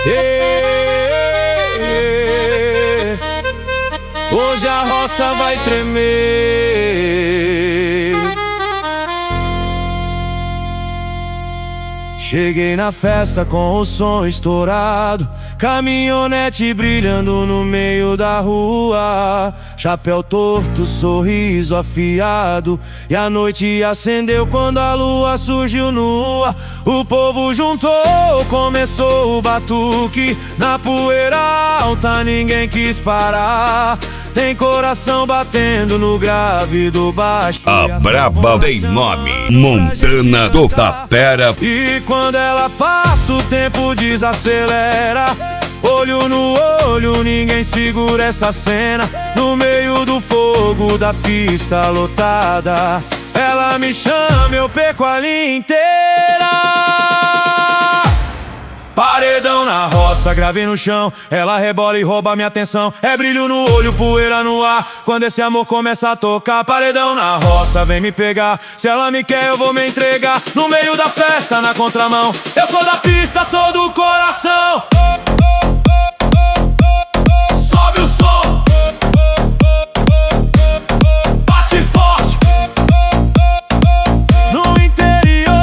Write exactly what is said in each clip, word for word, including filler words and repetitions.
Ê, hoje a roça vai tremer. Cheguei na festa com o som estourado, caminhonete brilhando no meio da rua, chapéu torto, sorriso afiado, e a noite acendeu quando a lua surgiu nua. O povo juntou, começou o batuque, na poeira alta ninguém quis parar. Tem coração batendo no grave do baixo. A braba tem nome, Montana do Tapera. E quando ela passa o tempo desacelera. Olho no olho, ninguém segura essa cena. No meio do fogo da pista lotada, ela me chama, eu perco a linha inteira. Paredão na roça, grave no chão, ela rebola e rouba minha atenção. É brilho no olho, poeira no ar, quando esse amor começa a tocar. Paredão na roça, vem me pegar, se ela me quer eu vou me entregar. No meio da festa, na contramão, eu sou da pista, sou do coração. Sobe o som, bate forte no interior.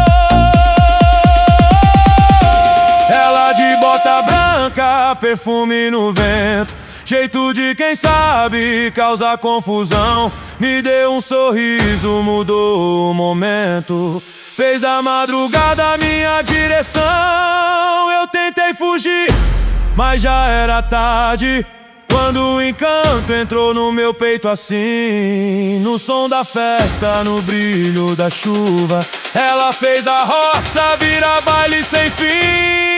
Ela de bota branca, perfume no vento, jeito de quem sabe causar confusão. Me deu um sorriso, mudou o momento, fez da madrugada minha direção. Eu tentei fugir, mas já era tarde, quando o encanto entrou no meu peito assim. No som da festa, no brilho da chuva, ela fez a roça virar baile sem fim.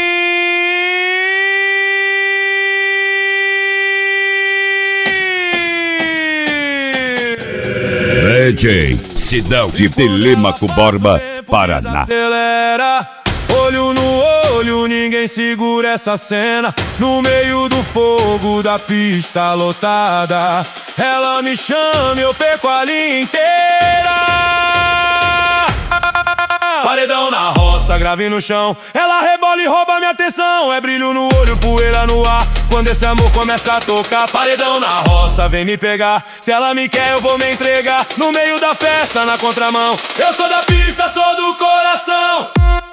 D J Sidão de Telêmaco Borba, Paraná. Acelera, olho no olho, ninguém segura essa cena. No meio do fogo da pista lotada, ela me chama, eu perco a linha inteira. Paredão na roça, grave no chão, ela rebola e rouba minha atenção. É brilho no olho, poeira no ar, quando esse amor começa a tocar. Paredão na roça, vem me pegar, se ela me quer eu vou me entregar. No meio da festa, na contramão, eu sou da pista, sou do coração.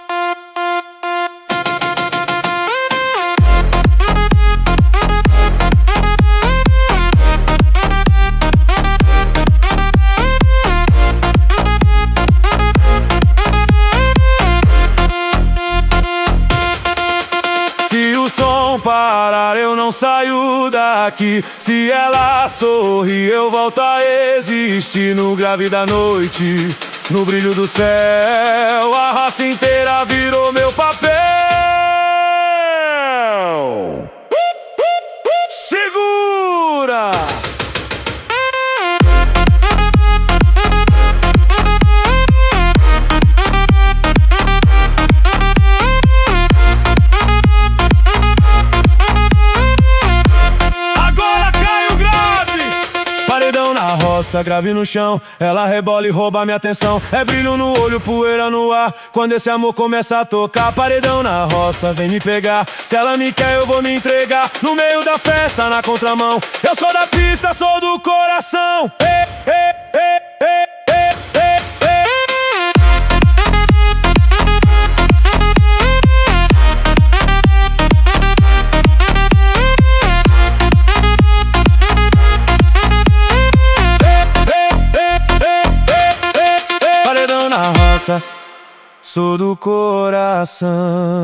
Parar, eu não saio daqui. Se ela sorrir, eu volto a existir. No grave da noite, no brilho do céu, a raça inteira virou meu papel. Segura! Paredão na roça, grave no chão, ela rebola e rouba minha atenção. É brilho no olho, poeira no ar, quando esse amor começa a tocar. Paredão na roça, vem me pegar, se ela me quer eu vou me entregar. No meio da festa, na contramão, eu sou da pista, sou do coração. Ei, ei, ei, ei, ei, ei, ei. Sou do coração.